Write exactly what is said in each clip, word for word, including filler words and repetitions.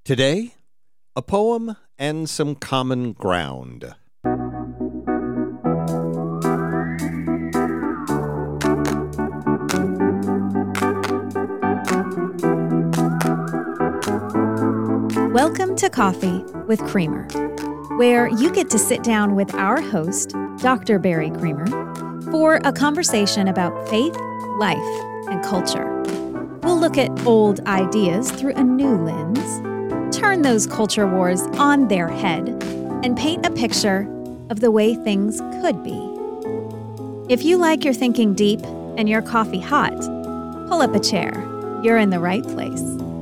Today, a poem and some common ground. Welcome to Coffee with Creamer, where you get to sit down with our host, Doctor Barry Creamer, for a conversation about faith, life, and culture. We'll look at old ideas through a new lens, turn those culture wars on their head, and paint a picture of the way things could be. If you like your thinking deep and your coffee hot, pull up a chair. You're in the right place.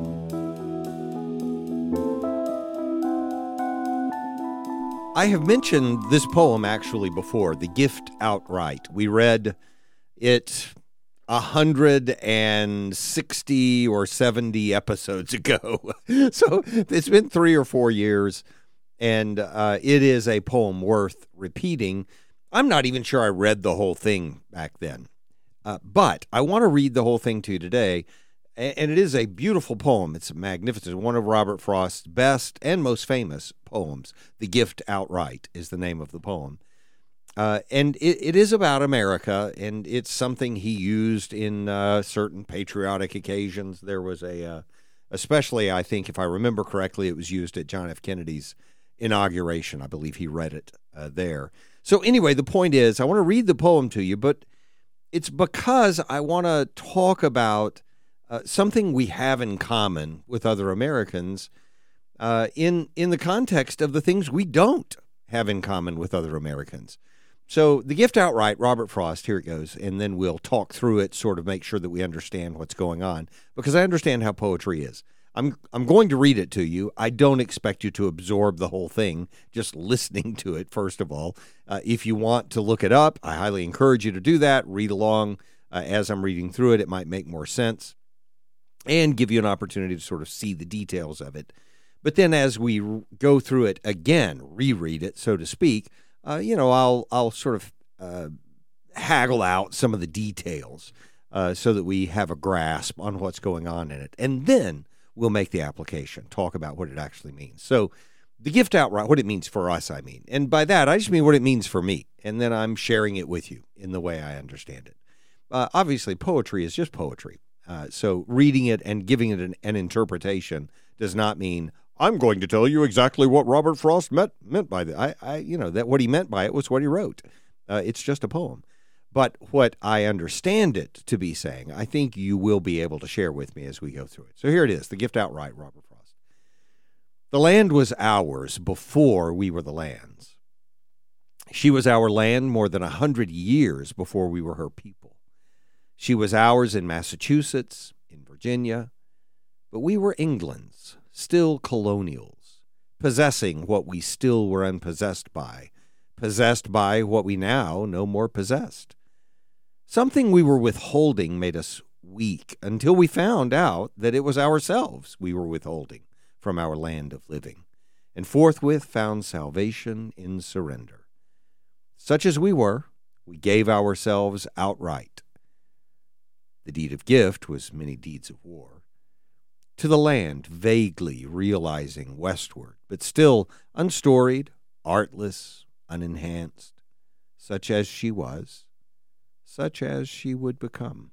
I have mentioned this poem actually before, The Gift Outright. We read it one hundred sixty or seventy episodes ago. So it's been three or four years, and uh, it is a poem worth repeating. I'm not even sure I read the whole thing back then, uh, but I want to read the whole thing to you today, and it is a beautiful poem. It's magnificent. One of Robert Frost's best and most famous poems. The Gift Outright is the name of the poem. Uh, and it, it is about America, and it's something he used in uh, certain patriotic occasions. There was a, uh, especially, I think, if I remember correctly, it was used at John F. Kennedy's inauguration. I believe he read it uh, there. So anyway, the point is, I want to read the poem to you, but it's because I want to talk about uh, something we have in common with other Americans uh, in, in the context of the things we don't have in common with other Americans. So The Gift Outright, Robert Frost, here it goes, and then we'll talk through it, sort of make sure that we understand what's going on, because I understand how poetry is. I'm I'm going to read it to you. I don't expect you to absorb the whole thing, just listening to it, first of all. Uh, if you want to look it up, I highly encourage you to do that. Read along uh, as I'm reading through it. It might make more sense and give you an opportunity to sort of see the details of it. But then as we go through it again, reread it, so to speak, Uh, you know, I'll I'll sort of uh, haggle out some of the details uh, so that we have a grasp on what's going on in it. And then we'll make the application, talk about what it actually means. So the gift outright, what it means for us, I mean. And by that, I just mean what it means for me. And then I'm sharing it with you in the way I understand it. Uh, obviously, poetry is just poetry. Uh, so reading it and giving it an, an interpretation does not mean I'm going to tell you exactly what Robert Frost meant meant by that. I, I, you know, that what he meant by it was what he wrote. Uh, it's just a poem. But what I understand it to be saying, I think you will be able to share with me as we go through it. So here it is, The Gift Outright, Robert Frost. The land was ours before we were the land's. She was our land more than a hundred years before we were her people. She was ours in Massachusetts, in Virginia, but we were England's. Still colonials, possessing what we still were unpossessed by, possessed by what we now no more possessed. Something we were withholding made us weak until we found out that it was ourselves we were withholding from our land of living, and forthwith found salvation in surrender. Such as we were, we gave ourselves outright. The deed of gift was many deeds of war. To the land, vaguely realizing westward, but still unstoried, artless, unenhanced, such as she was, such as she would become.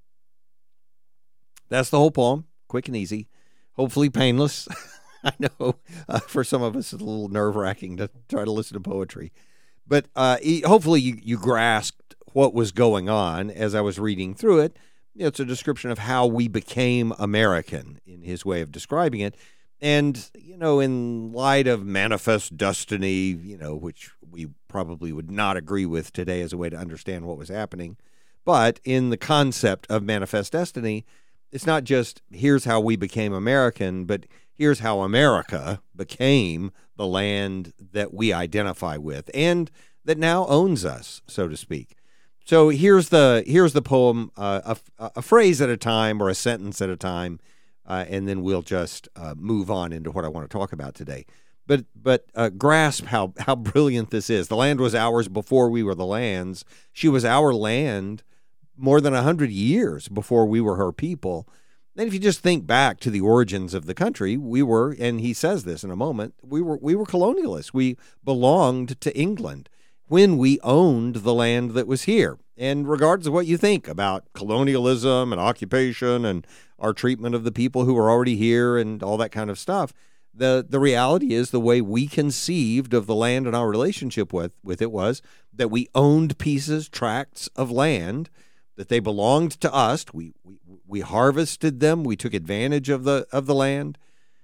That's the whole poem, quick and easy, hopefully painless. I know uh, for some of us it's a little nerve-wracking to try to listen to poetry, but uh, hopefully you, you grasped what was going on as I was reading through it. You know, it's a description of how we became American in his way of describing it. And, you know, in light of manifest destiny, you know, which we probably would not agree with today as a way to understand what was happening. But in the concept of manifest destiny, it's not just here's how we became American, but here's how America became the land that we identify with and that now owns us, so to speak. So here's the here's the poem, uh, a, a phrase at a time or a sentence at a time, uh, and then we'll just uh, move on into what I want to talk about today. But but uh, grasp how how brilliant this is. The land was ours before we were the land's. She was our land more than a hundred years before we were her people. Then if you just think back to the origins of the country, we were, and he says this in a moment, we were we were colonialists. We belonged to England when we owned the land that was here. And regardless of what you think about colonialism and occupation and our treatment of the people who were already here and all that kind of stuff, the the reality is the way we conceived of the land and our relationship with, with it was that we owned pieces, tracts of land, that they belonged to us. We, we we harvested them. We took advantage of the of the land.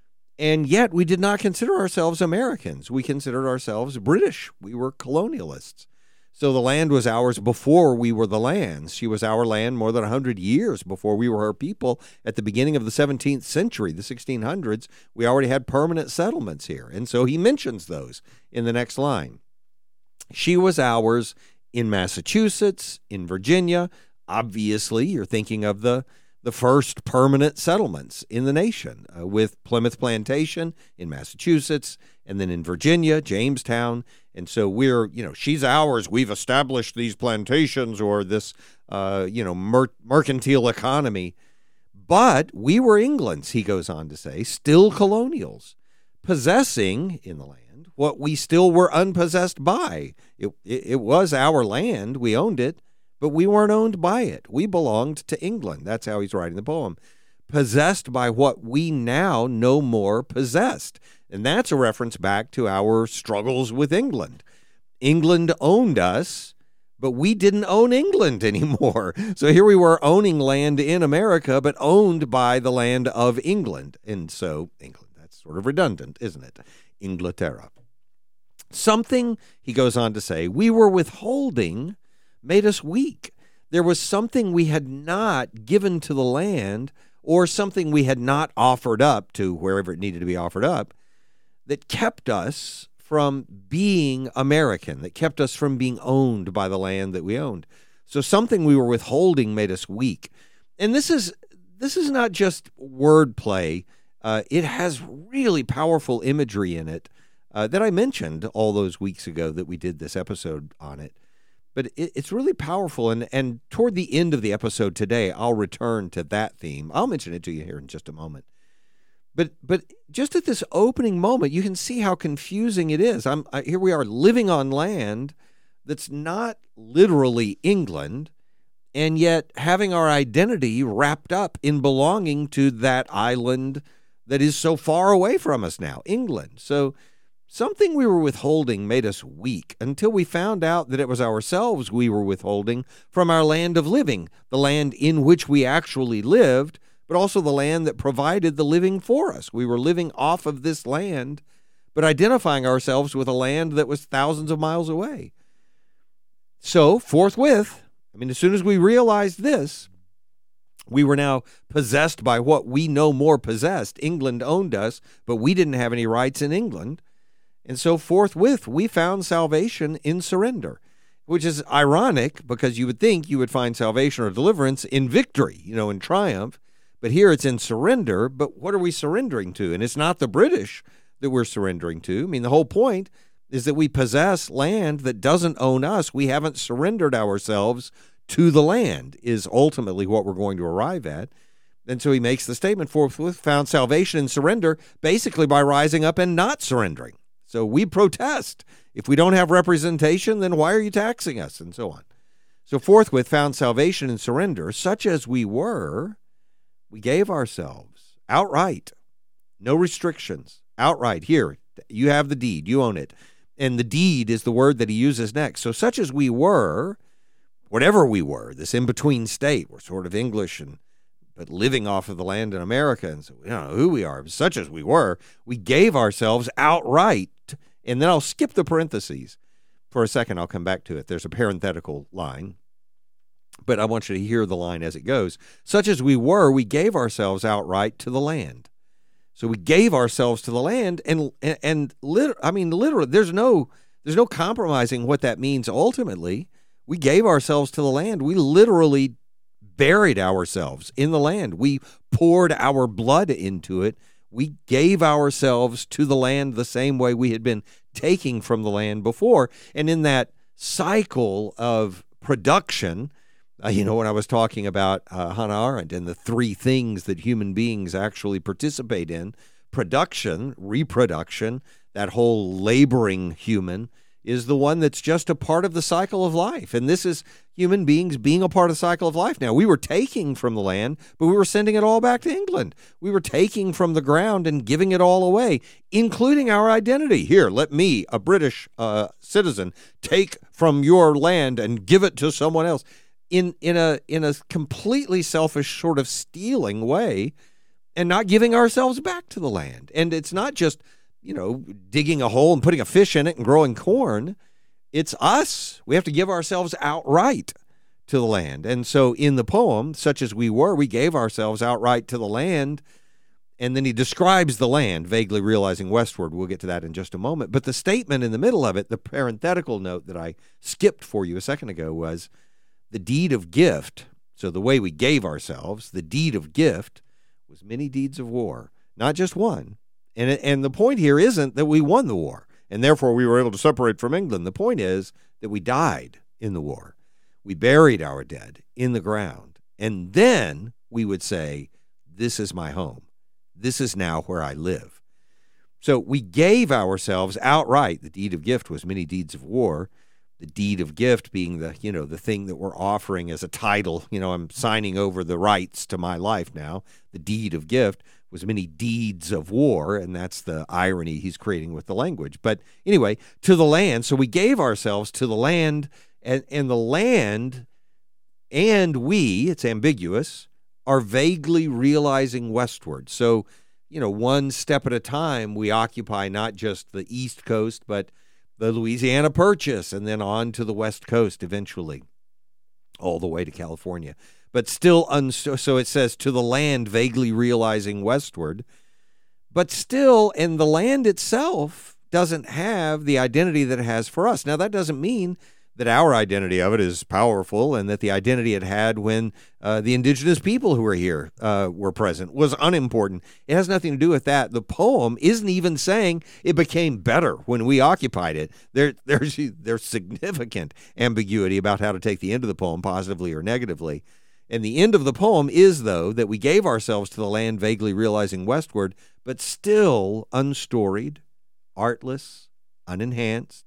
And yet we did not consider ourselves Americans. We considered ourselves British. We were colonialists. So the land was ours before we were the lands. She was our land more than one hundred years before we were her people. At the beginning of the seventeenth century, the sixteen hundreds, we already had permanent settlements here. And so he mentions those in the next line. She was ours in Massachusetts, in Virginia. Obviously, you're thinking of the, the first permanent settlements in the nation uh, with Plymouth Plantation in Massachusetts, and then in Virginia, Jamestown. And so we're, you know, she's ours. We've established these plantations or this, uh, you know, mer- mercantile economy. But we were England's, he goes on to say, still colonials, possessing in the land what we still were unpossessed by. It, it, it was our land. We owned it, but we weren't owned by it. We belonged to England. That's how he's writing the poem. Possessed by what we now no more possessed. And that's a reference back to our struggles with England. England owned us, but we didn't own England anymore. So here we were owning land in America, but owned by the land of England. And so England, that's sort of redundant, isn't it? Inglaterra. Something, he goes on to say, we were withholding made us weak. There was something we had not given to the land, or something we had not offered up to wherever it needed to be offered up, that kept us from being American, that kept us from being owned by the land that we owned. So something we were withholding made us weak. And this is this is not just wordplay. Uh, it has really powerful imagery in it uh, that I mentioned all those weeks ago that we did this episode on it. But it, it's really powerful. And, and toward the end of the episode today, I'll return to that theme. I'll mention it to you here in just a moment. But but just at this opening moment, you can see how confusing it is. I'm I, here we are living on land that's not literally England, and yet having our identity wrapped up in belonging to that island that is so far away from us now, England. So something we were withholding made us weak until we found out that it was ourselves we were withholding from our land of living, the land in which we actually lived, but also the land that provided the living for us. We were living off of this land, but identifying ourselves with a land that was thousands of miles away. So forthwith, I mean, as soon as we realized this, we were now possessed by what we no more possessed. England owned us, but we didn't have any rights in England. And so forthwith, we found salvation in surrender, which is ironic because you would think you would find salvation or deliverance in victory, you know, in triumph. But here it's in surrender. But what are we surrendering to? And it's not the British that we're surrendering to. I mean, the whole point is that we possess land that doesn't own us. We haven't surrendered ourselves to the land is ultimately what we're going to arrive at. And so he makes the statement, forthwith found salvation in surrender, basically by rising up and not surrendering. So we protest. If we don't have representation, then why are you taxing us? And so on. So forthwith found salvation in surrender, such as we were. We gave ourselves outright, no restrictions, outright. Here, you have the deed, you own it. And the deed is the word that he uses next. So such as we were, whatever we were, this in-between state, we're sort of English and but living off of the land in America, and so we don't know who we are, such as we were, we gave ourselves outright. And then I'll skip the parentheses for a second. I'll come back to it. There's a parenthetical line. But I want you to hear the line as it goes. Such as we were, we gave ourselves outright to the land. So we gave ourselves to the land, and and, and lit, I mean, literally, there's no there's no compromising what that means. Ultimately, we gave ourselves to the land. We literally buried ourselves in the land. We poured our blood into it. We gave ourselves to the land the same way we had been taking from the land before. And in that cycle of production, Uh, you know, when I was talking about uh, Hannah Arendt and the three things that human beings actually participate in, production, reproduction, that whole laboring human is the one that's just a part of the cycle of life. And this is human beings being a part of the cycle of life. Now, we were taking from the land, but we were sending it all back to England. We were taking from the ground and giving it all away, including our identity. Here, let me, a British uh, citizen, take from your land and give it to someone else in, in a in a completely selfish sort of stealing way, and not giving ourselves back to the land. And it's not just, you know, digging a hole and putting a fish in it and growing corn. It's us. We have to give ourselves outright to the land. And so in the poem, Such as We Were, we gave ourselves outright to the land. And then he describes the land, vaguely realizing westward. We'll get to that in just a moment. But the statement in the middle of it, the parenthetical note that I skipped for you a second ago, was the deed of gift. So the way we gave ourselves, the deed of gift, was many deeds of war, not just one. And and the point here isn't that we won the war, and therefore we were able to separate from England. The point is that we died in the war. We buried our dead in the ground. And then we would say, this is my home. This is now where I live. So we gave ourselves outright. The deed of gift was many deeds of war. The deed of gift being the, you know, the thing that we're offering as a title. You know, I'm signing over the rights to my life now. The deed of gift was many deeds of war, and that's the irony he's creating with the language. But anyway, to the land. So we gave ourselves to the land, and, and the land and we, it's ambiguous, are vaguely realizing westward. So, you know, one step at a time, we occupy not just the East Coast, but the Louisiana Purchase, and then on to the West Coast eventually, all the way to California. But still, unsto- so it says, to the land vaguely realizing westward. But still, and the land itself doesn't have the identity that it has for us. Now, that doesn't mean that our identity of it is powerful and that the identity it had when uh, the indigenous people who were here uh, were present was unimportant. It has nothing to do with that. The poem isn't even saying it became better when we occupied it. There, there's, there's significant ambiguity about how to take the end of the poem, positively or negatively. And the end of the poem is, though, that we gave ourselves to the land vaguely realizing westward, but still unstoried, artless, unenhanced,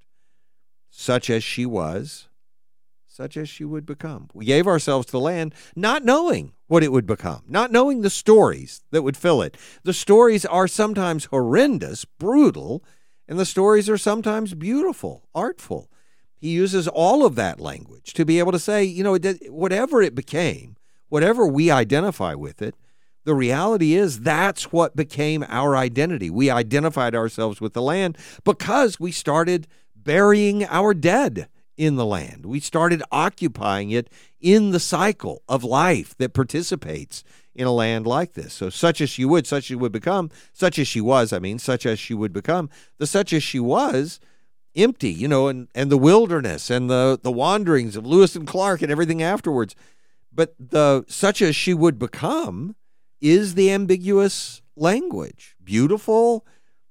such as she was, such as she would become. We gave ourselves to the land not knowing what it would become, not knowing the stories that would fill it. The stories are sometimes horrendous, brutal, and the stories are sometimes beautiful, artful. He uses all of that language to be able to say, you know, whatever it became, whatever we identify with it, the reality is that's what became our identity. We identified ourselves with the land because we started burying our dead in the land. We started occupying it in the cycle of life that participates in a land like this. So such as she would, such as she would become, such as she was, I mean, such as she would become, the such as she was, empty, you know, and, and the wilderness and the, the wanderings of Lewis and Clark and everything afterwards. But the such as she would become is the ambiguous language. Beautiful,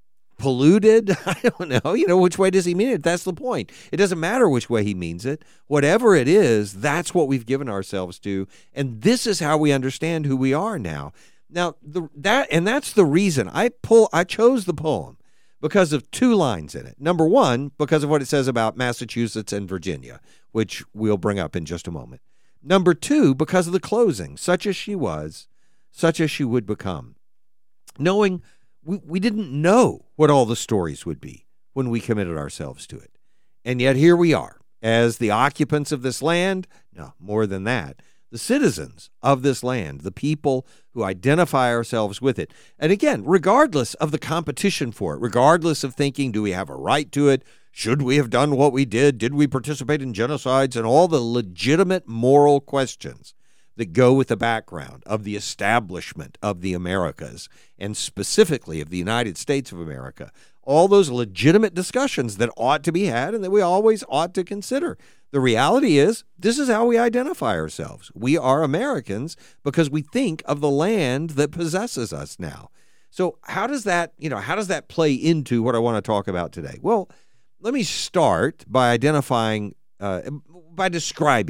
polluted, I don't know, you know, which way does he mean it? That's the point. It doesn't matter which way he means it. Whatever it is, that's what we've given ourselves to, and this is how we understand who we are now. Now, the, that and that's the reason I pull. I chose the poem because of two lines in it. Number one, because of what it says about Massachusetts and Virginia, which we'll bring up in just a moment. Number two, because of the closing, such as she was, such as she would become. Knowing we, we didn't know what all the stories would be when we committed ourselves to it. And yet here we are, as the occupants of this land, no, more than that, the citizens of this land, the people who identify ourselves with it. And again, regardless of the competition for it, regardless of thinking, do we have a right to it? Should we have done what we did? Did we participate in genocides? And all the legitimate moral questions that go with the background of the establishment of the Americas, and specifically of the United States of America. All those legitimate discussions that ought to be had and that we always ought to consider. The reality is, this is how we identify ourselves. We are Americans because we think of the land that possesses us now. So how does that, you know, how does that play into what I want to talk about today? Well, let me start by identifying, uh, by describing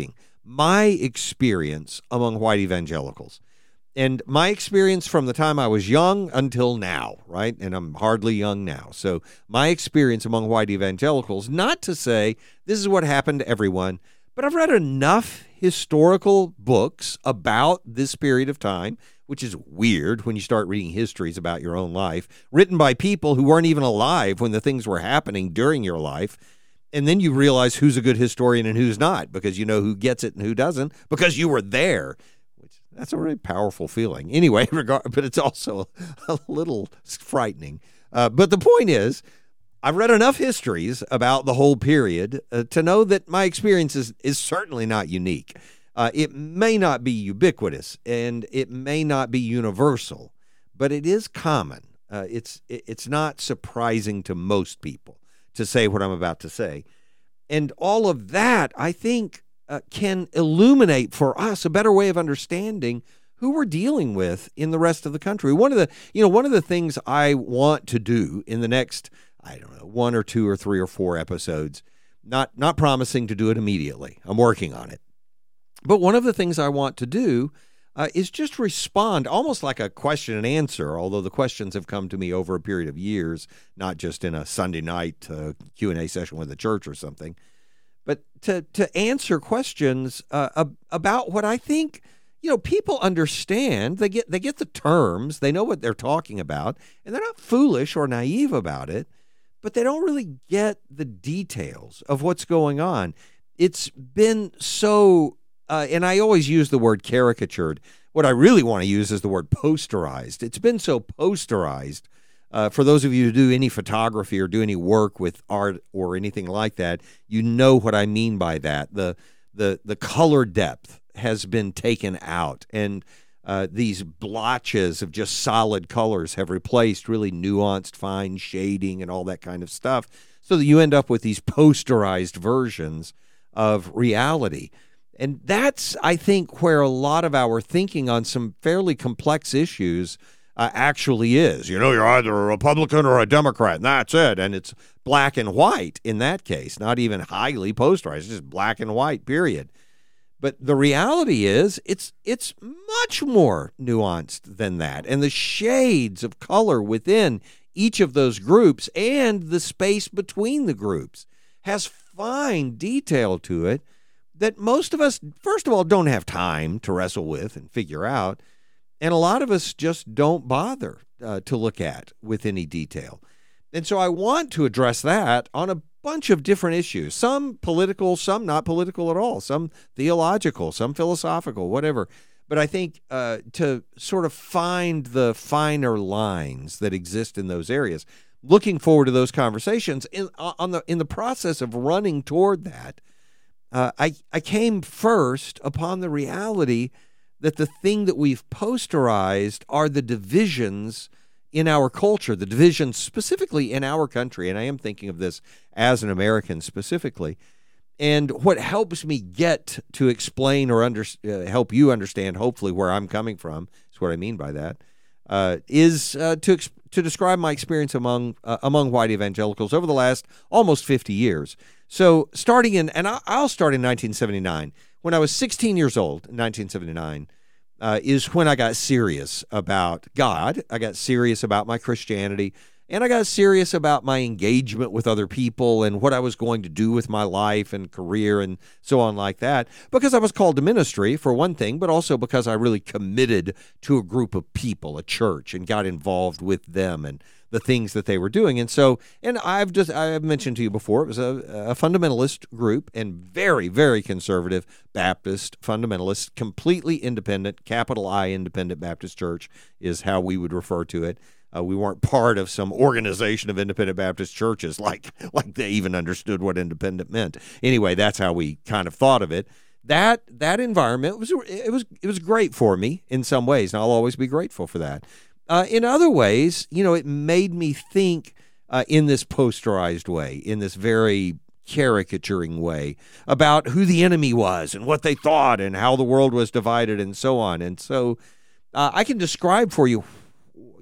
my experience among white evangelicals. And my experience from the time I was young until now, right? And I'm hardly young now. So my experience among white evangelicals, not to say this is what happened to everyone, but I've read enough historical books about this period of time, which is weird when you start reading histories about your own life, written by people who weren't even alive when the things were happening during your life. And then you realize who's a good historian and who's not, because you know who gets it and who doesn't, because you were there. That's a really powerful feeling. Anyway, regard, but it's also a little frightening. Uh, but the point is, I've read enough histories about the whole period uh, to know that my experience is, is certainly not unique. Uh, it may not be ubiquitous, and it may not be universal, but it is common. Uh, it's it's not surprising to most people to say what I'm about to say. And all of that, I think, Uh, can illuminate for us a better way of understanding who we're dealing with in the rest of the country. One of the, you know, one of the things I want to do in the next, I don't know, one or two or three or four episodes, not not promising to do it immediately. I'm working on it. But one of the things I want to do uh, is just respond almost like a question and answer, although the questions have come to me over a period of years, not just in a Sunday night uh, Q and A session with the church or something. But to to answer questions uh, about what I think, you know, people understand. They get they get the terms. They know what they're talking about, and they're not foolish or naive about it. But they don't really get the details of what's going on. It's been so, uh, and I always use the word caricatured. What I really want to use is the word posterized. It's been so posterized. Uh, for those of you who do any photography or do any work with art or anything like that, you know what I mean by that. The the the color depth has been taken out, and uh, these blotches of just solid colors have replaced really nuanced, fine shading and all that kind of stuff, so that you end up with these posterized versions of reality. And that's, I think, where a lot of our thinking on some fairly complex issues Uh, actually is. You know, you're either a Republican or a Democrat, and that's it. And it's black and white in that case, not even highly posterized, it's just black and white, period. But the reality is it's it's much more nuanced than that. And the shades of color within each of those groups and the space between the groups has fine detail to it that most of us, first of all, don't have time to wrestle with and figure out. And a lot of us just don't bother uh, to look at with any detail. And so I want to address that on a bunch of different issues, some political, some not political at all, some theological, some philosophical, whatever. But I think uh, to sort of find the finer lines that exist in those areas, looking forward to those conversations, in, on the, in the process of running toward that, uh, I, I came first upon the reality that the thing that we've posterized are the divisions in our culture, the divisions specifically in our country. And I am thinking of this as an American specifically. And what helps me get to explain or under, uh, help you understand, hopefully, where I'm coming from, is what I mean by that, uh, is uh, to exp- to describe my experience among uh, among white evangelicals over the last almost fifty years. So starting in, and I'll start in nineteen seventy-nine. When I was sixteen years old, in nineteen seventy-nine, uh, is when I got serious about God. I got serious about my Christianity, and I got serious about my engagement with other people and what I was going to do with my life and career and so on like that, because I was called to ministry, for one thing, but also because I really committed to a group of people, a church, and got involved with them and the things that they were doing. And so, and I've just, I've mentioned to you before, it was a, a fundamentalist group and very, very conservative Baptist fundamentalist, completely independent, capital I independent Baptist church is how we would refer to it. Uh, we weren't part of some organization of independent Baptist churches like, like they even understood what independent meant. Anyway, that's how we kind of thought of it. That, that environment was, it was, it was great for me in some ways, and I'll always be grateful for that. Uh, in other ways, you know, it made me think uh, in this posterized way, in this very caricaturing way about who the enemy was and what they thought and how the world was divided and so on. And so uh, I can describe for you, you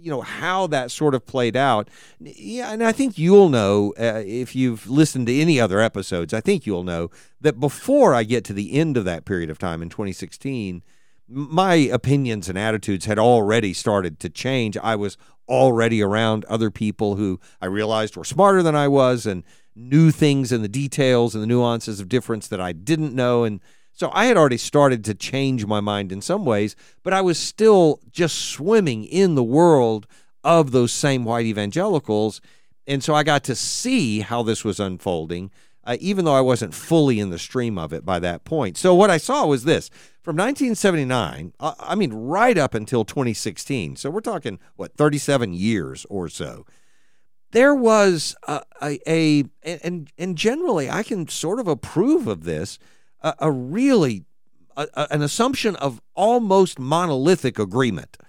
you know, how that sort of played out. Yeah, and I think you'll know, uh, if you've listened to any other episodes, I think you'll know that before I get to the end of that period of time in twenty sixteen, my opinions and attitudes had already started to change. I was already around other people who I realized were smarter than I was and knew things and the details and the nuances of difference that I didn't know. And so I had already started to change my mind in some ways, but I was still just swimming in the world of those same white evangelicals. And so I got to see how this was unfolding, uh, even though I wasn't fully in the stream of it by that point. So what I saw was this. From nineteen seventy-nine, uh, I mean, right up until twenty sixteen, so we're talking, what, thirty-seven years or so, there was a, a, a and, and generally I can sort of approve of this, a, a really, a, a, an assumption of almost monolithic agreement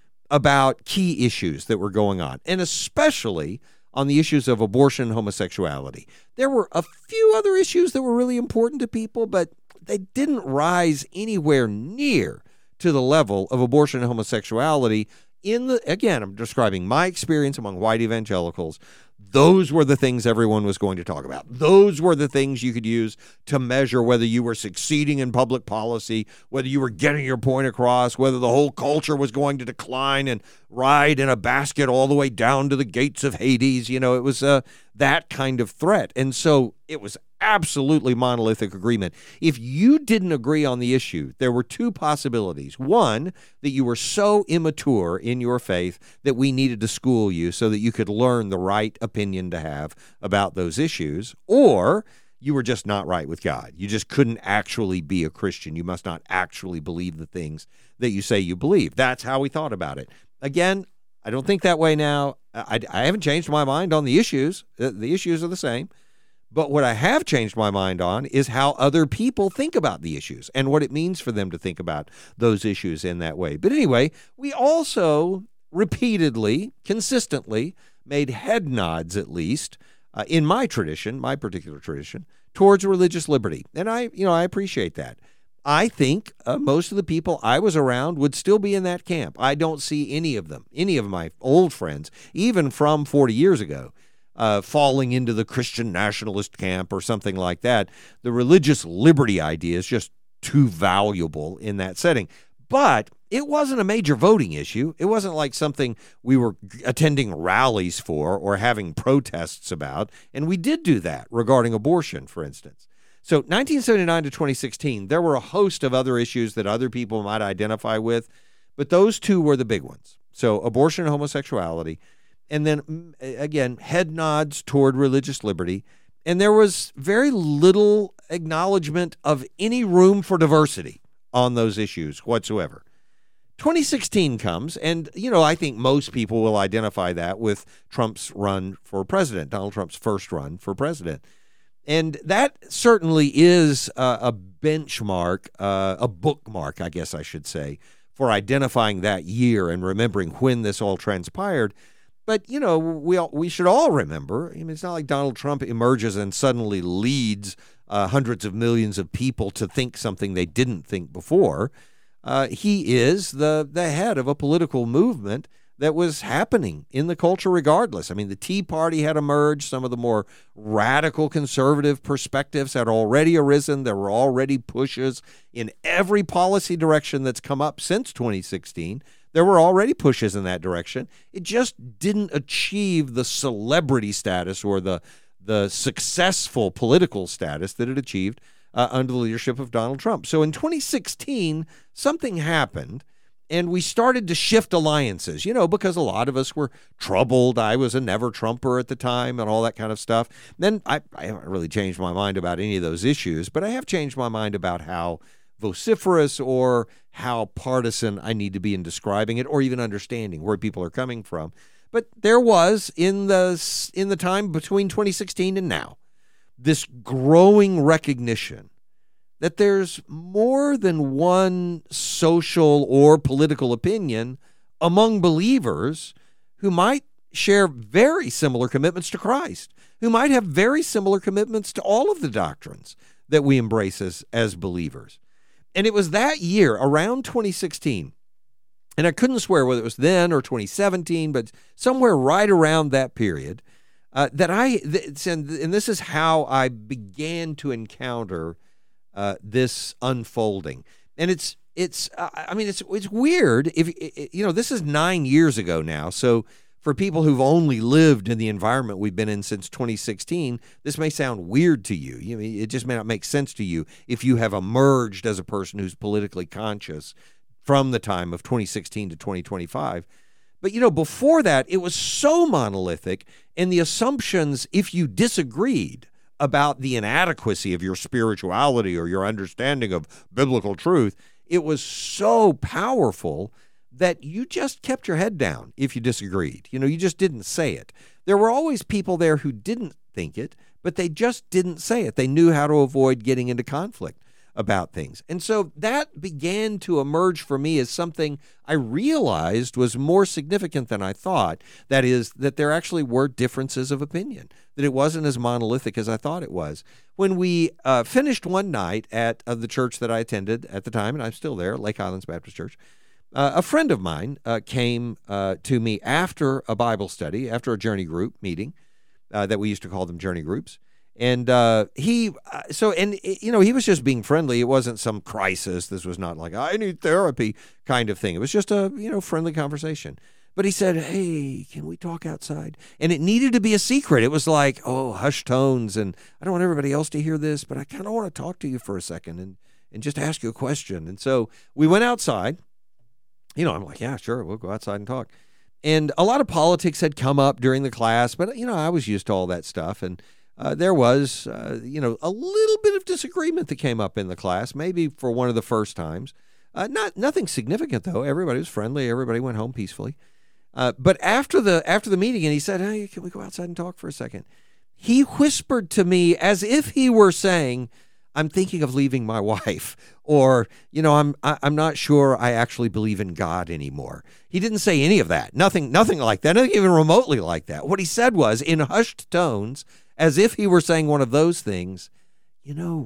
about key issues that were going on, and especially on the issues of abortion and homosexuality. There were a few other issues that were really important to people, but they didn't rise anywhere near to the level of abortion and homosexuality. In the, again, I'm describing my experience among white evangelicals. Those were the things everyone was going to talk about. Those were the things you could use to measure whether you were succeeding in public policy, whether you were getting your point across, whether the whole culture was going to decline and ride in a basket all the way down to the gates of Hades. You know, it was uh, that kind of threat. And so it was absolutely monolithic agreement. If you didn't agree on the issue, there were two possibilities. One, that you were so immature in your faith that we needed to school you so that you could learn the right opinion to have about those issues, or you were just not right with God. You just couldn't actually be a Christian. You must not actually believe the things that you say you believe. That's how we thought about it. Again, I don't think that way now. I, I haven't changed my mind on the issues. The, the issues are the same. But what I have changed my mind on is how other people think about the issues and what it means for them to think about those issues in that way. But anyway, we also repeatedly, consistently made head nods, at least, uh, in my tradition, my particular tradition, towards religious liberty. And I, you know, I appreciate that. I think uh, most of the people I was around would still be in that camp. I don't see any of them, any of my old friends, even from forty years ago, Uh, falling into the Christian nationalist camp or something like that. The religious liberty idea is just too valuable in that setting. But it wasn't a major voting issue. It wasn't like something we were attending rallies for or having protests about. And we did do that regarding abortion, for instance. So nineteen seventy-nine to twenty sixteen, there were a host of other issues that other people might identify with, but those two were the big ones. So abortion and homosexuality. And then, again, head nods toward religious liberty. And there was very little acknowledgement of any room for diversity on those issues whatsoever. twenty sixteen comes, and, you know, I think most people will identify that with Trump's run for president, Donald Trump's first run for president. And that certainly is a, a benchmark, uh, a bookmark, I guess I should say, for identifying that year and remembering when this all transpired. But, you know, we all, we should all remember, I mean, it's not like Donald Trump emerges and suddenly leads uh, hundreds of millions of people to think something they didn't think before. Uh, he is the, the head of a political movement that was happening in the culture regardless. I mean, the Tea Party had emerged. Some of the more radical conservative perspectives had already arisen. There were already pushes in every policy direction that's come up since twenty sixteen. There were already pushes in that direction. It just didn't achieve the celebrity status or the the successful political status that it achieved uh, under the leadership of Donald Trump. So in twenty sixteen, something happened, and we started to shift alliances, you know, because a lot of us were troubled. I was a never-Trumper at the time and all that kind of stuff. Then I, I haven't really changed my mind about any of those issues, but I have changed my mind about how vociferous or how partisan I need to be in describing it or even understanding where people are coming from. But there was, in the in the time between twenty sixteen and now, this growing recognition that there's more than one social or political opinion among believers who might share very similar commitments to Christ, who might have very similar commitments to all of the doctrines that we embrace as, as believers. And it was that year, around twenty sixteen, and I couldn't swear whether it was then or twenty seventeen, but somewhere right around that period, uh, that I, th- and, and this is how I began to encounter uh, this unfolding. And it's, it's, uh, I mean, it's, it's weird if, you know, this is nine years ago now. So for people who've only lived in the environment we've been in since twenty sixteen, this may sound weird to you. You know, it just may not make sense to you if you have emerged as a person who's politically conscious from the time of twenty sixteen to twenty twenty-five. But, you know, before that, it was so monolithic, and the assumptions, if you disagreed about the inadequacy of your spirituality or your understanding of biblical truth, it was so powerful that you just kept your head down if you disagreed. You know, you just didn't say it. There were always people there who didn't think it, but they just didn't say it. They knew how to avoid getting into conflict about things. And so that began to emerge for me as something I realized was more significant than I thought. That is, that there actually were differences of opinion, that it wasn't as monolithic as I thought it was. When we uh, finished one night at uh, the church that I attended at the time, and I'm still there, Lake Highlands Baptist Church, uh, a friend of mine uh, came uh, to me after a Bible study, after a journey group meeting, uh, that we used to call them journey groups. And uh, he, uh, so, and, you know, he was just being friendly. It wasn't some crisis. This was not like, I need therapy kind of thing. It was just a, you know, friendly conversation. But he said, hey, can we talk outside? And it needed to be a secret. It was like, oh, hushed tones. And I don't want everybody else to hear this, but I kind of want to talk to you for a second and, and just ask you a question. And so we went outside. You know, I'm like, yeah, sure, we'll go outside and talk. And a lot of politics had come up during the class, but, you know, I was used to all that stuff. And Uh, there was, uh, you know, a little bit of disagreement that came up in the class, maybe for one of the first times. Uh, not nothing significant, though. Everybody was friendly. Everybody went home peacefully. Uh, but after the after the meeting, and he said, hey, can we go outside and talk for a second? He whispered to me as if he were saying, I'm thinking of leaving my wife, or, you know, I'm I, I'm not sure I actually believe in God anymore. He didn't say any of that. Nothing, nothing like that. Nothing even remotely like that. What he said was, in hushed tones, as if he were saying one of those things, you know,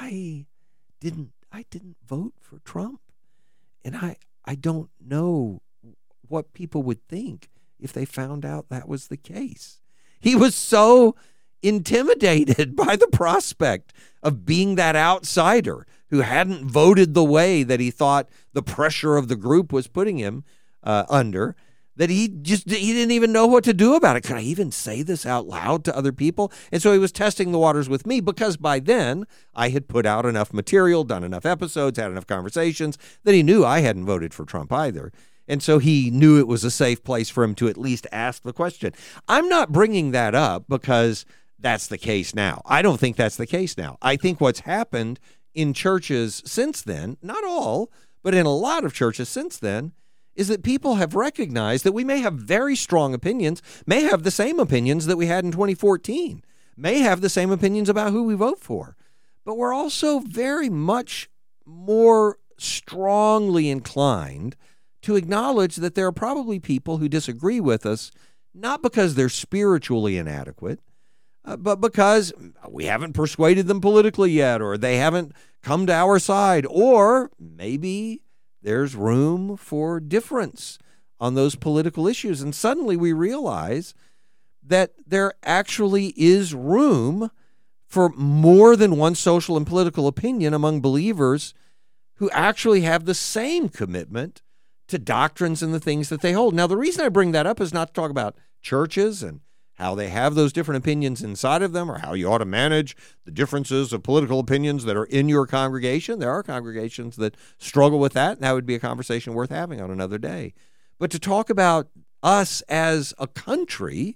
I didn't I didn't vote for Trump. And I I don't know what people would think if they found out that was the case. He was so intimidated by the prospect of being that outsider who hadn't voted the way that he thought the pressure of the group was putting him uh, under, that he just he didn't even know what to do about it. Could I even say this out loud to other people? And so he was testing the waters with me, because by then I had put out enough material, done enough episodes, had enough conversations that he knew I hadn't voted for Trump either. And so he knew it was a safe place for him to at least ask the question. I'm not bringing that up because that's the case now. I don't think that's the case now. I think what's happened in churches since then, not all, but in a lot of churches since then, is that people have recognized that we may have very strong opinions, may have the same opinions that we had in twenty fourteen, may have the same opinions about who we vote for, but we're also very much more strongly inclined to acknowledge that there are probably people who disagree with us, not because they're spiritually inadequate, uh, but because we haven't persuaded them politically yet, or they haven't come to our side, or maybe there's room for difference on those political issues. And suddenly we realize that there actually is room for more than one social and political opinion among believers who actually have the same commitment to doctrines and the things that they hold. Now, the reason I bring that up is not to talk about churches and how they have those different opinions inside of them, or how you ought to manage the differences of political opinions that are in your congregation. There are congregations that struggle with that, and that would be a conversation worth having on another day. But to talk about us as a country,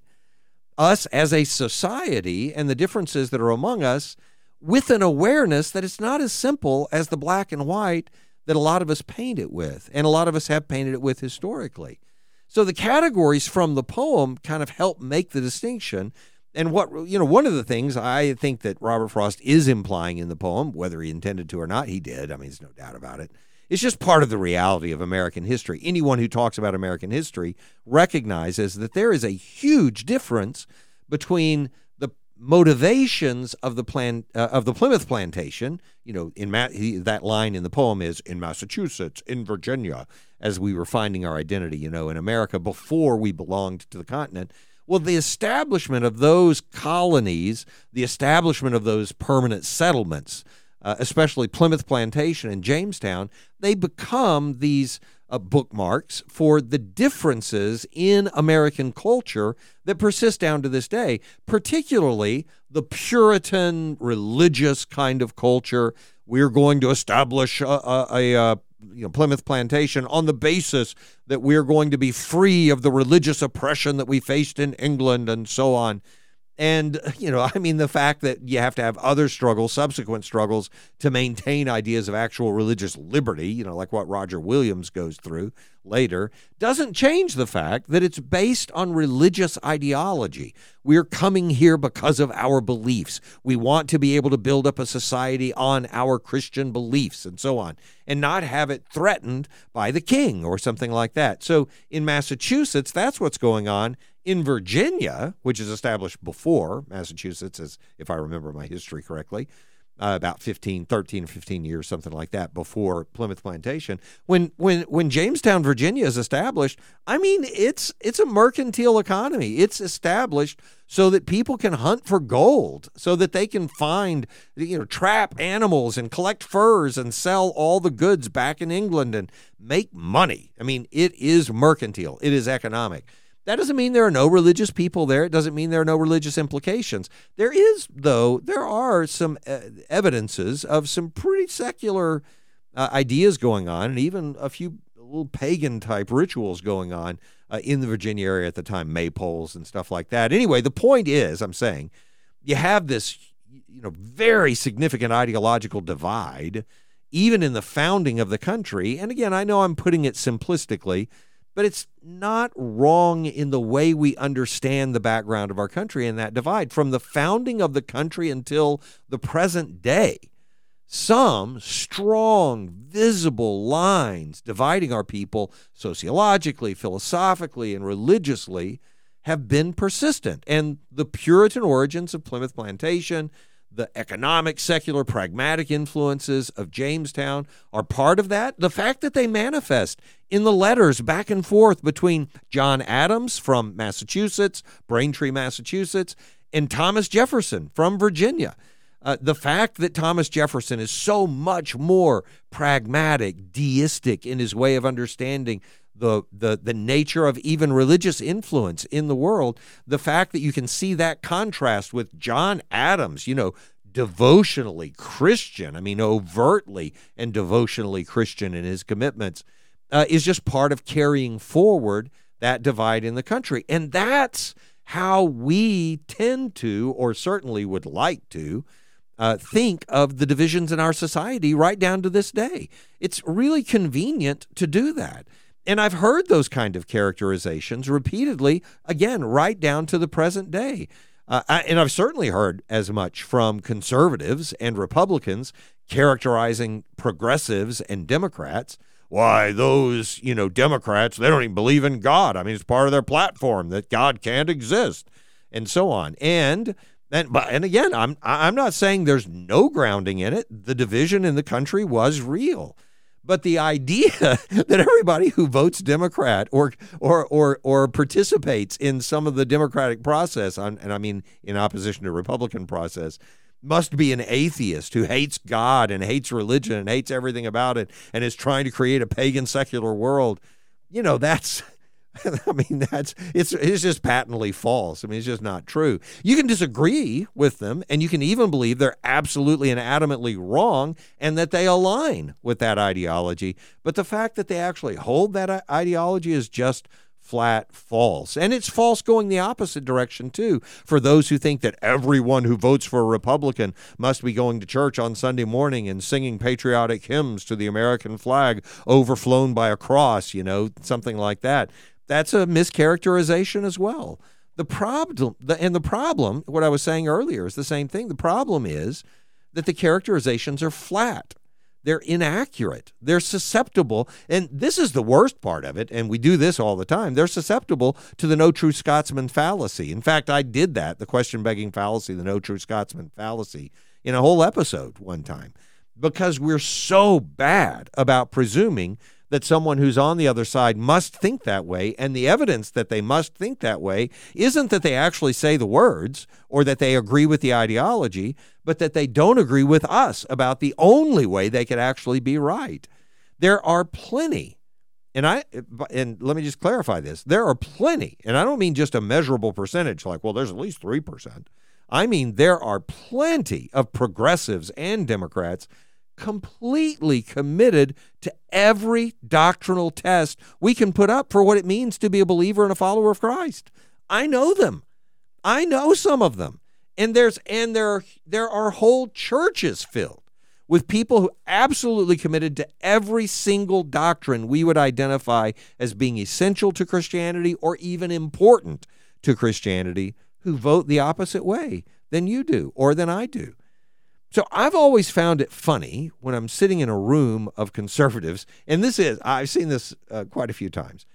us as a society, and the differences that are among us, with an awareness that it's not as simple as the black and white that a lot of us paint it with, and a lot of us have painted it with historically. So the categories from the poem kind of help make the distinction. And what, you know, one of the things I think that Robert Frost is implying in the poem, whether he intended to or not, he did. I mean, there's no doubt about it. It's just part of the reality of American history. Anyone who talks about American history recognizes that there is a huge difference between the motivations of the plan uh, of the Plymouth Plantation, you know, in Ma- he, that line in the poem is in Massachusetts, in Virginia, as we were finding our identity, you know, in America before we belonged to the continent. Well, the establishment of those colonies, the establishment of those permanent settlements, uh, especially Plymouth Plantation and Jamestown, they become these uh, bookmarks for the differences in American culture that persist down to this day, particularly the Puritan religious kind of culture. We're going to establish a, a, a, a you know, Plymouth Plantation on the basis that we're going to be free of the religious oppression that we faced in England and so on. And, you know, I mean, the fact that you have to have other struggles, subsequent struggles, to maintain ideas of actual religious liberty, you know, like what Roger Williams goes through later, doesn't change the fact that it's based on religious ideology. We're coming here because of our beliefs. We want to be able to build up a society on our Christian beliefs and so on, and not have it threatened by the king or something like that. So in Massachusetts, that's what's going on. In Virginia, which is established before Massachusetts, as if I remember my history correctly, uh, about fifteen, thirteen, fifteen years, something like that, before Plymouth Plantation. When when when Jamestown, Virginia is established, I mean, it's it's a mercantile economy. It's established so that people can hunt for gold, so that they can find, you know, trap animals and collect furs and sell all the goods back in England and make money. I mean, it is mercantile. It is economic. That doesn't mean there are no religious people there. It doesn't mean there are no religious implications. There is, though, there are some uh, evidences of some pretty secular uh, ideas going on, and even a few little pagan-type rituals going on uh, in the Virginia area at the time, maypoles and stuff like that. Anyway, the point is, I'm saying, you have this, you know, very significant ideological divide, even in the founding of the country. And again, I know I'm putting it simplistically, but it's not wrong in the way we understand the background of our country and that divide. From the founding of the country until the present day, some strong, visible lines dividing our people sociologically, philosophically, and religiously have been persistent. And the Puritan origins of Plymouth Plantation, the economic, secular, pragmatic influences of Jamestown are part of that. The fact that they manifest in the letters back and forth between John Adams from Massachusetts, Braintree, Massachusetts, and Thomas Jefferson from Virginia. Uh, the fact that Thomas Jefferson is so much more pragmatic, deistic in his way of understanding the, the, the nature of even religious influence in the world, the fact that you can see that contrast with John Adams, you know, devotionally Christian, I mean, overtly and devotionally Christian in his commitments, uh, is just part of carrying forward that divide in the country. And that's how we tend to, or certainly would like to, Uh, think of the divisions in our society right down to this day. It's really convenient to do that. And I've heard those kind of characterizations repeatedly, again, right down to the present day. Uh, I, and I've certainly heard as much from conservatives and Republicans characterizing progressives and Democrats. Why, those, you know, Democrats, they don't even believe in God. I mean, it's part of their platform that God can't exist, and so on. And And, but, and again, I'm I'm not saying there's no grounding in it. The division in the country was real. But the idea that everybody who votes Democrat or or or or participates in some of the Democratic process, and I mean in opposition to Republican process, must be an atheist who hates God and hates religion and hates everything about it and is trying to create a pagan secular world, you know, that's... I mean, that's it's it's just patently false. I mean, it's just not true. You can disagree with them, and you can even believe they're absolutely and adamantly wrong and that they align with that ideology. But the fact that they actually hold that ideology is just flat false. And it's false going the opposite direction, too, for those who think that everyone who votes for a Republican must be going to church on Sunday morning and singing patriotic hymns to the American flag overflown by a cross, you know, something like that. That's a mischaracterization as well. The problem, the, and the problem, what I was saying earlier is the same thing. The problem is that the characterizations are flat. They're inaccurate. They're susceptible. And this is the worst part of it, and we do this all the time. They're susceptible to the no true Scotsman fallacy. In fact, I did that, the question-begging fallacy, the no true Scotsman fallacy, in a whole episode one time, because we're so bad about presuming that someone who's on the other side must think that way, and the evidence that they must think that way isn't that they actually say the words or that they agree with the ideology, but that they don't agree with us about the only way they could actually be right. There are plenty, and I and let me just clarify this, there are plenty, and I don't mean just a measurable percentage like, well, there's at least three percent. I mean there are plenty of progressives and Democrats completely committed to every doctrinal test we can put up for what it means to be a believer and a follower of Christ. I know them. I know some of them. And there's and there there are whole churches filled with people who absolutely committed to every single doctrine we would identify as being essential to Christianity or even important to Christianity, who vote the opposite way than you do or than I do. So I've always found it funny when I'm sitting in a room of conservatives, and this is, I've seen this uh, quite a few times.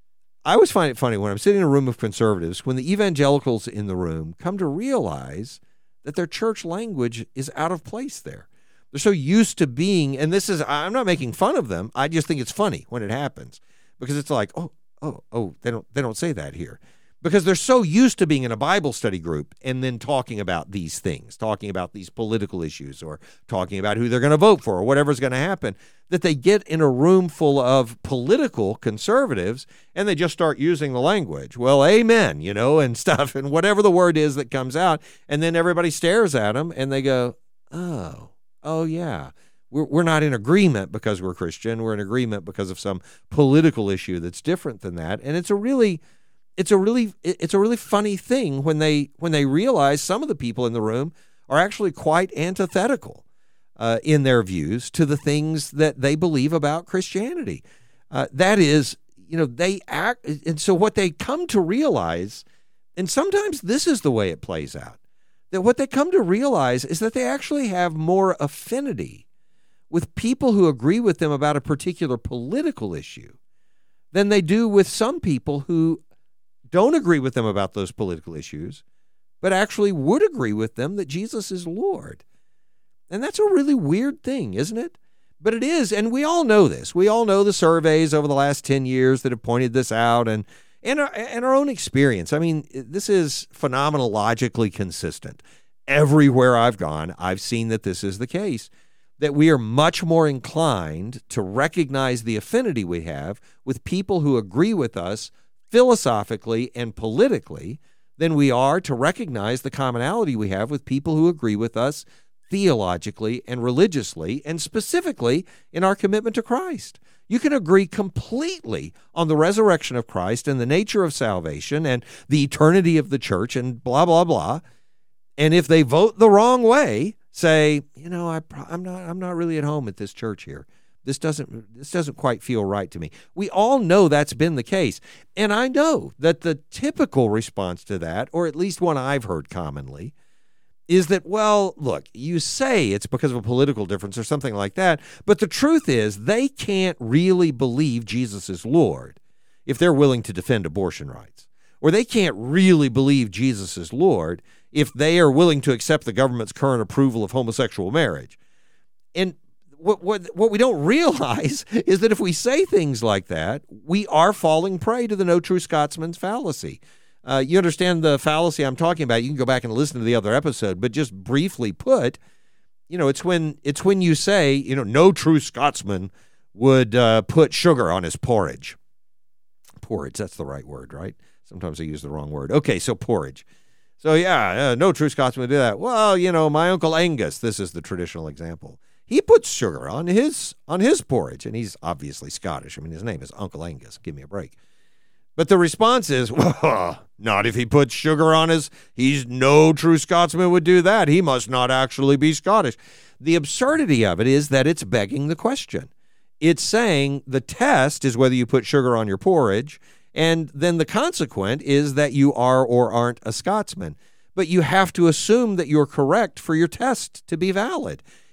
I always find it funny when I'm sitting in a room of conservatives when the evangelicals in the room come to realize that their church language is out of place there. They're so used to being, and this is, I'm not making fun of them, I just think it's funny when it happens, because it's like, oh, oh, oh, they don't, they don't say that here. Because they're so used to being in a Bible study group and then talking about these things, talking about these political issues or talking about who they're going to vote for or whatever's going to happen, that they get in a room full of political conservatives and they just start using the language. Well, amen, you know, and stuff, and whatever the word is that comes out. And then everybody stares at them and they go, oh, oh, yeah. We're, we're not in agreement because we're Christian. We're in agreement because of some political issue that's different than that. And it's a really... It's a really it's a really funny thing when they when they realize some of the people in the room are actually quite antithetical uh, in their views to the things that they believe about Christianity. Uh, that is, you know, they act, and so what they come to realize, and sometimes this is the way it plays out, that what they come to realize is that they actually have more affinity with people who agree with them about a particular political issue than they do with some people who don't agree with them about those political issues, but actually would agree with them that Jesus is Lord. And that's a really weird thing, isn't it? But it is, and we all know this. We all know the surveys over the last ten years that have pointed this out, and, and, our, and our own experience. I mean, this is phenomenologically consistent. Everywhere I've gone, I've seen that this is the case, that we are much more inclined to recognize the affinity we have with people who agree with us philosophically and politically than we are to recognize the commonality we have with people who agree with us theologically and religiously, and specifically in our commitment to Christ. You can agree completely on the resurrection of Christ and the nature of salvation and the eternity of the church and blah, blah, blah. And if they vote the wrong way, say, you know, I, I'm not, I'm not really at home at this church here. This doesn't this doesn't quite feel right to me. We all know that's been the case. And I know that the typical response to that, or at least one I've heard commonly, is that, well, look, you say it's because of a political difference or something like that, but the truth is they can't really believe Jesus is Lord if they're willing to defend abortion rights. Or they can't really believe Jesus is Lord if they are willing to accept the government's current approval of homosexual marriage. And What, what what we don't realize is that if we say things like that, we are falling prey to the no true Scotsman's fallacy. Uh, you understand the fallacy I'm talking about. You can go back and listen to the other episode, but just briefly put, you know, it's when it's when you say, you know, no true Scotsman would uh, put sugar on his porridge. Porridge, that's the right word, right? Sometimes I use the wrong word. Okay, so porridge. So yeah, uh, no true Scotsman would do that. Well, you know, my Uncle Angus, this is the traditional example. He puts sugar on his on his porridge, and he's obviously Scottish. I mean, his name is Uncle Angus. Give me a break. But the response is, well, not if he puts sugar on his, he's no true Scotsman would do that. He must not actually be Scottish. The absurdity of it is that it's begging the question. It's saying the test is whether you put sugar on your porridge, and then the consequent is that you are or aren't a Scotsman. But you have to assume that you're correct for your test to be valid.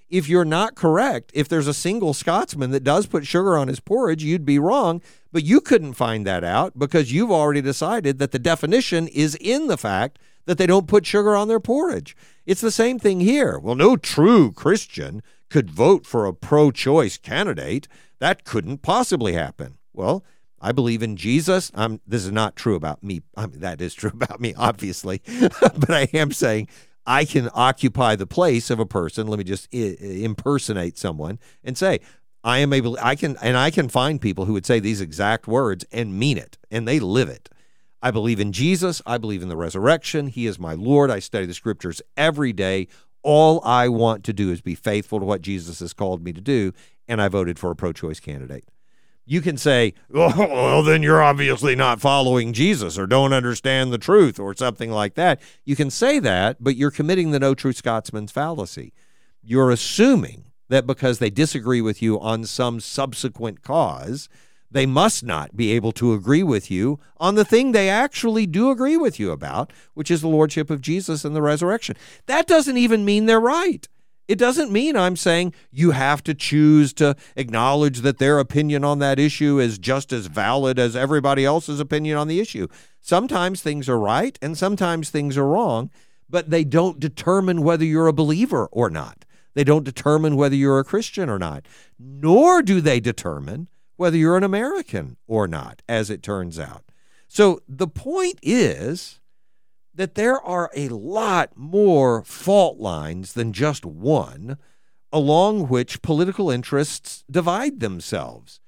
if you're not correct, if there's a single Scotsman that does put sugar on his porridge, you'd be wrong, but you couldn't find that out because you've already decided that the definition is in the fact that they don't put sugar on their porridge. It's the same thing here. Well, no true Christian could vote for a pro-choice candidate. That couldn't possibly happen. Well, I believe in Jesus. Um, this is not true about me. I mean, that is true about me, obviously, but I am saying I can occupy the place of a person. Let me just I- impersonate someone and say, I am able, I can, and I can find people who would say these exact words and mean it, and they live it. I believe in Jesus. I believe in the resurrection. He is my Lord. I study the scriptures every day. All I want to do is be faithful to what Jesus has called me to do, and I voted for a pro-choice candidate. You can say, oh, well, then you're obviously not following Jesus or don't understand the truth or something like that. You can say that, but you're committing the no true Scotsman's fallacy. You're assuming that because they disagree with you on some subsequent cause, they must not be able to agree with you on the thing they actually do agree with you about, which is the lordship of Jesus and the resurrection. That doesn't even mean they're right. It doesn't mean I'm saying you have to choose to acknowledge that their opinion on that issue is just as valid as everybody else's opinion on the issue. Sometimes things are right and sometimes things are wrong, but they don't determine whether you're a believer or not. They don't determine whether you're a Christian or not, nor do they determine whether you're an American or not, as it turns out. So the point is that there are a lot more fault lines than just one along which political interests divide themselves.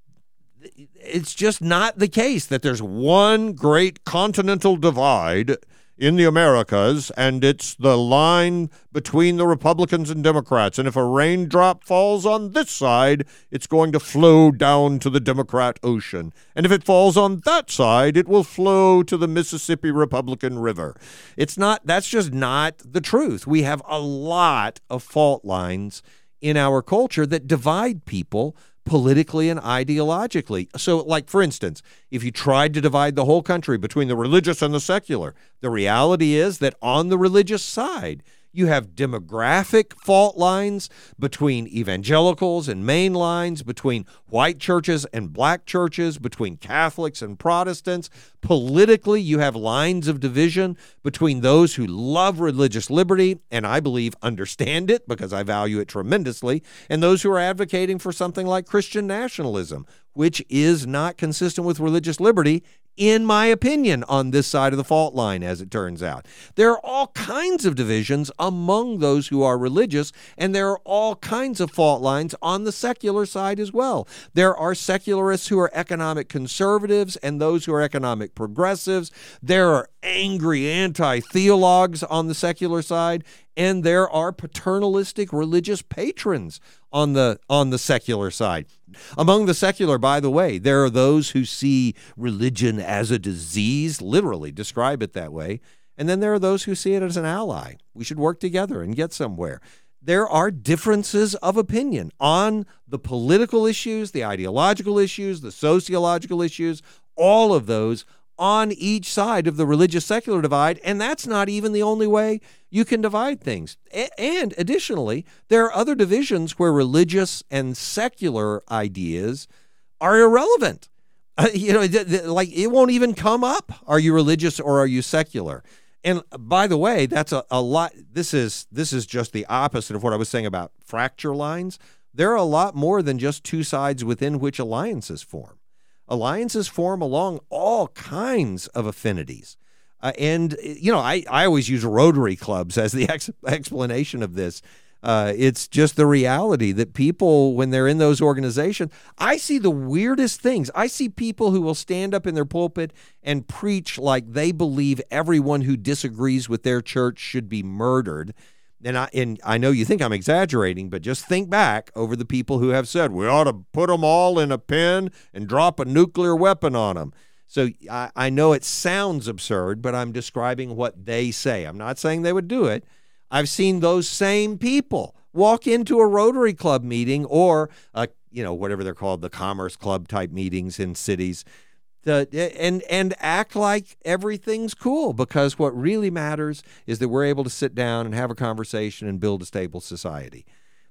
It's just not the case that there's one great continental divide in the Americas, and it's the line between the Republicans and Democrats. And if a raindrop falls on this side, it's going to flow down to the Democrat Ocean. And if it falls on that side, it will flow to the Mississippi Republican River. It's not, that's just not the truth. We have a lot of fault lines in our culture that divide people politically and ideologically. So, like, for instance, if you tried to divide the whole country between the religious and the secular, the reality is that on the religious side, you have demographic fault lines between evangelicals and main lines, between white churches and black churches, between Catholics and Protestants. Politically, you have lines of division between those who love religious liberty, and I believe understand it because I value it tremendously, and those who are advocating for something like Christian nationalism, which is not consistent with religious liberty, in my opinion, on this side of the fault line, as it turns out. There are all kinds of divisions among those who are religious, and there are all kinds of fault lines on the secular side as well. There are secularists who are economic conservatives and those who are economic progressives. There are angry anti-theologues on the secular side, and there are paternalistic religious patrons on the on the secular side. Among the secular, by the way, there are those who see religion as a disease, literally describe it that way, and then there are those who see it as an ally. We should work together and get somewhere. There are differences of opinion on the political issues, the ideological issues, the sociological issues, all of those on each side of the religious-secular divide, and that's not even the only way you can divide things. A- and additionally, there are other divisions where religious and secular ideas are irrelevant. Uh, you know, th- th- like it won't even come up. Are you religious or are you secular? And by the way, that's a, a lot. This is this is just the opposite of what I was saying about fracture lines. There are a lot more than just two sides within which alliances form. Alliances form along all kinds of affinities. Uh, and, you know, I, I always use Rotary clubs as the ex- explanation of this. Uh, it's just the reality that people, when they're in those organizations, I see the weirdest things. I see people who will stand up in their pulpit and preach like they believe everyone who disagrees with their church should be murdered. And I, and I know you think I'm exaggerating, but just think back over the people who have said, we ought to put them all in a pen and drop a nuclear weapon on them. So I, I know it sounds absurd, but I'm describing what they say. I'm not saying they would do it. I've seen those same people walk into a Rotary Club meeting or, a, you know, whatever they're called, the Commerce Club type meetings in cities, The, and and act like everything's cool, because what really matters is that we're able to sit down and have a conversation and build a stable society.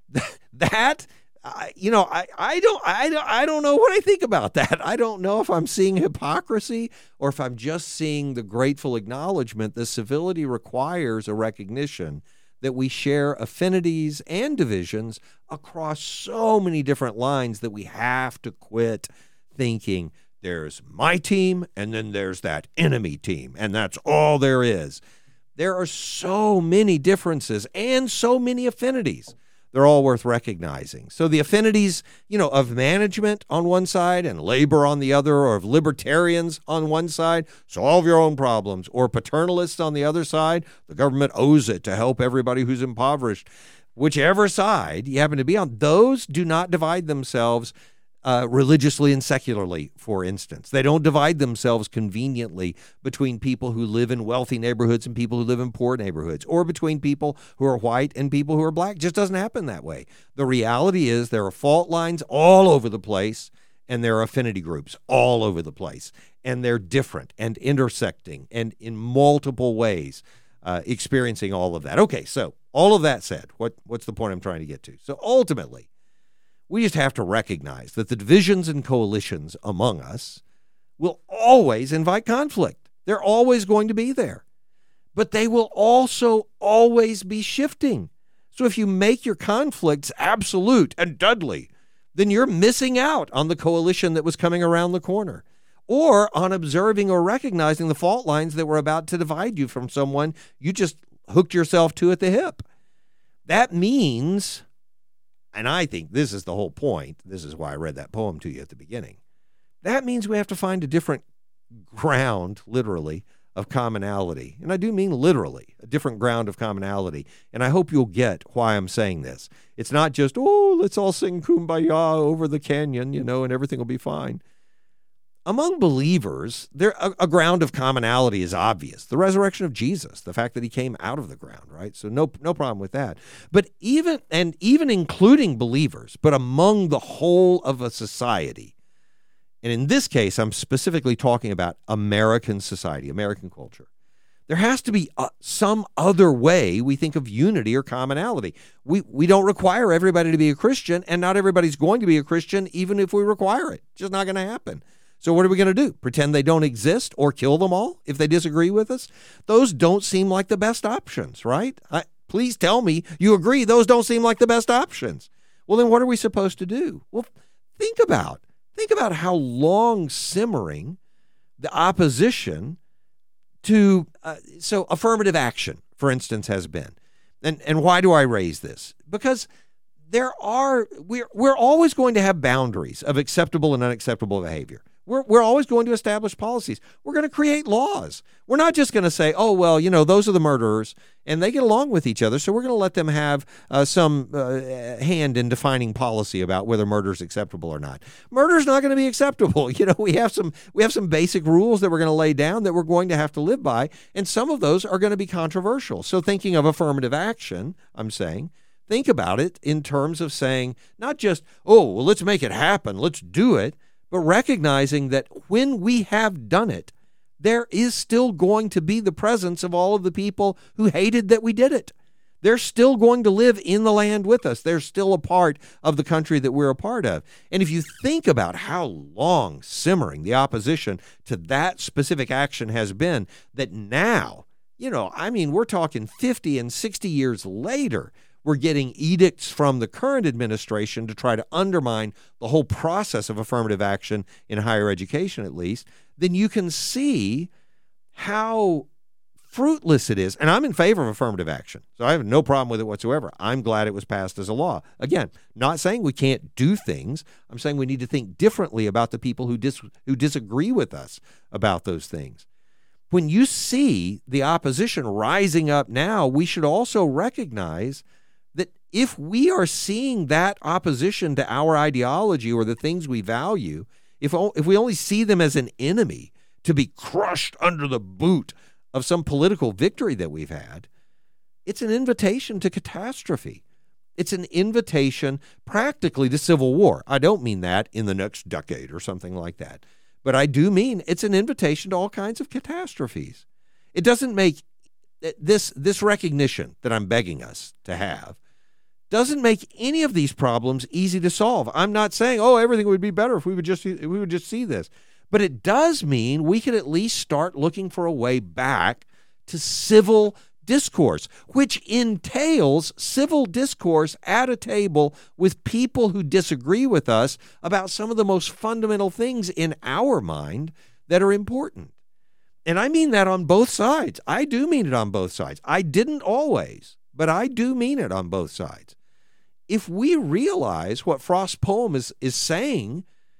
That, I, you know, I, I don't, I don't, I don't know what I think about that. I don't know if I'm seeing hypocrisy or if I'm just seeing the grateful acknowledgement that civility requires a recognition that we share affinities and divisions across so many different lines that we have to quit thinking there's my team and then there's that enemy team, and that's all there is. There are so many differences and so many affinities. They're all worth recognizing. So the affinities, you know, of management on one side and labor on the other, or of libertarians on one side, solve your own problems, or paternalists on the other side, the government owes it to help everybody who's impoverished. Whichever side you happen to be on, those do not divide themselves Uh, religiously and secularly, for instance. They don't divide themselves conveniently between people who live in wealthy neighborhoods and people who live in poor neighborhoods, or between people who are white and people who are black. It just doesn't happen that way. The reality is there are fault lines all over the place, and there are affinity groups all over the place, and they're different and intersecting and in multiple ways uh, experiencing all of that. Okay, so all of that said, what what's the point I'm trying to get to? So ultimately, we just have to recognize that the divisions and coalitions among us will always invite conflict. They're always going to be there. But they will also always be shifting. So if you make your conflicts absolute and deadly, then you're missing out on the coalition that was coming around the corner, or on observing or recognizing the fault lines that were about to divide you from someone you just hooked yourself to at the hip. That means... And I think this is the whole point. This is why I read that poem to you at the beginning. That means we have to find a different ground, literally, of commonality. And I do mean literally, a different ground of commonality. And I hope you'll get why I'm saying this. It's not just, oh, let's all sing Kumbaya over the canyon, you know, and everything will be fine. Among believers, there a, a ground of commonality is obvious. The resurrection of Jesus, the fact that he came out of the ground, right? So no no problem with that. But even, and even including believers, but among the whole of a society, and in this case, I'm specifically talking about American society, American culture, there has to be uh, some other way we think of unity or commonality. We, we don't require everybody to be a Christian, and not everybody's going to be a Christian even if we require it. It's just not going to happen. So what are we going to do? Pretend they don't exist or kill them all if they disagree with us? Those don't seem like the best options, right? I, please tell me you agree those don't seem like the best options. Well, then what are we supposed to do? Well, think about, think about how long simmering the opposition to, uh, so affirmative action, for instance, has been. And, and why do I raise this? Because there are, we're, we're always going to have boundaries of acceptable and unacceptable behavior. We're, we're always going to establish policies. We're going to create laws. We're not just going to say, oh, well, you know, those are the murderers and they get along with each other, so we're going to let them have uh, some uh, hand in defining policy about whether murder is acceptable or not. Murder is not going to be acceptable. You know, we have some we have some basic rules that we're going to lay down that we're going to have to live by, and some of those are going to be controversial. So thinking of affirmative action, I'm saying, think about it in terms of saying not just, oh, well, let's make it happen, let's do it, but recognizing that when we have done it, there is still going to be the presence of all of the people who hated that we did it. They're still going to live in the land with us. They're still a part of the country that we're a part of. And if you think about how long simmering the opposition to that specific action has been, that now, you know, I mean, we're talking fifty and sixty years later, we're getting edicts from the current administration to try to undermine the whole process of affirmative action in higher education, at least, then you can see how fruitless it is. And I'm in favor of affirmative action, so I have no problem with it whatsoever. I'm glad it was passed as a law. Again, not saying we can't do things. I'm saying we need to think differently about the people who dis- who disagree with us about those things. When you see the opposition rising up now, we should also recognize that if we are seeing that opposition to our ideology or the things we value, if, if we only see them as an enemy to be crushed under the boot of some political victory that we've had, it's an invitation to catastrophe. It's an invitation practically to civil war. I don't mean that in the next decade or something like that, but I do mean it's an invitation to all kinds of catastrophes. It doesn't make this, this recognition that I'm begging us to have doesn't make any of these problems easy to solve. I'm not saying, oh, everything would be better if we would just if we would just see this. But it does mean we could at least start looking for a way back to civil discourse, which entails civil discourse at a table with people who disagree with us about some of the most fundamental things in our mind that are important. And I mean that on both sides. I do mean it on both sides. I didn't always, but I do mean it on both sides. If we realize what Frost's poem is, is saying,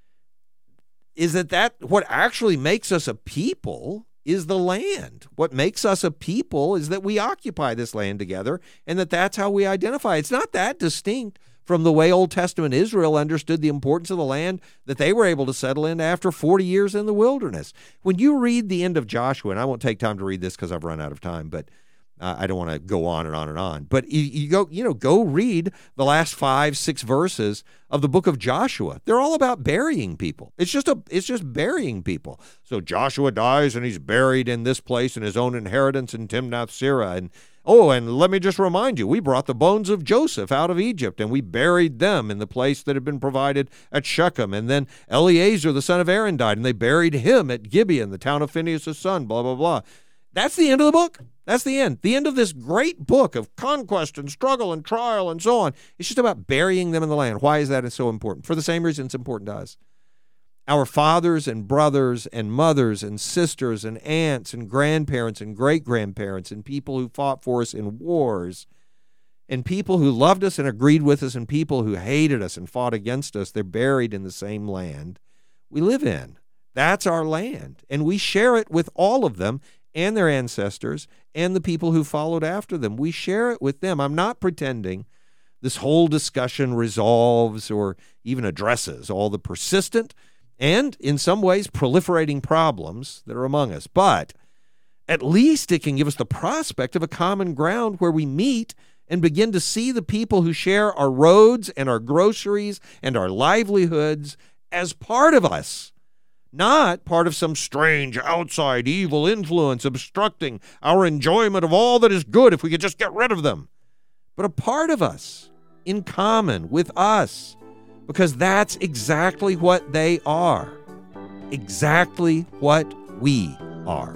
is that, that what actually makes us a people is the land. What makes us a people is that we occupy this land together, and that that's how we identify. It's not that distinct from the way Old Testament Israel understood the importance of the land that they were able to settle in after forty years in the wilderness. When you read the end of Joshua, and I won't take time to read this because I've run out of time, but uh, I don't want to go on and on and on. But you, you go, you know, go read the last five, six verses of the book of Joshua. They're all about burying people. It's just a, it's just burying people. So Joshua dies and he's buried in this place in his own inheritance in Timnath-Serah. And oh, and let me just remind you, we brought the bones of Joseph out of Egypt, and we buried them in the place that had been provided at Shechem. And then Eleazar, the son of Aaron, died, and they buried him at Gibeon, the town of Phinehas' son, blah, blah, blah. That's the end of the book. That's the end. The end of this great book of conquest and struggle and trial and so on. It's just about burying them in the land. Why is that so important? For the same reason it's important to us. Our fathers and brothers and mothers and sisters and aunts and grandparents and great-grandparents and people who fought for us in wars and people who loved us and agreed with us and people who hated us and fought against us, they're buried in the same land we live in. That's our land, and we share it with all of them and their ancestors and the people who followed after them. We share it with them. I'm not pretending this whole discussion resolves or even addresses all the persistent and, in some ways, proliferating problems that are among us. But at least it can give us the prospect of a common ground where we meet and begin to see the people who share our roads and our groceries and our livelihoods as part of us, not part of some strange outside evil influence obstructing our enjoyment of all that is good if we could just get rid of them, but a part of us, in common with us, because that's exactly what they are, exactly what we are.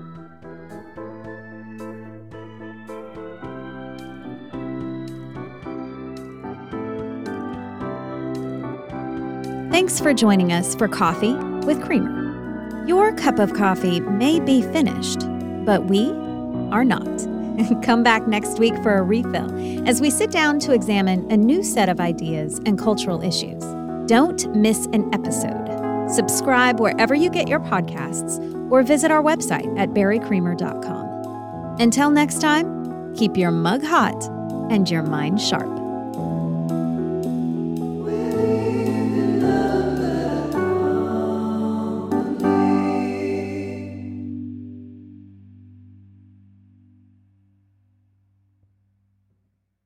Thanks for joining us for Coffee with Creamer. Your cup of coffee may be finished, but we are not. Come back next week for a refill as we sit down to examine a new set of ideas and cultural issues. Don't miss an episode. Subscribe wherever you get your podcasts or visit our website at barry creamer dot com. Until next time, keep your mug hot and your mind sharp.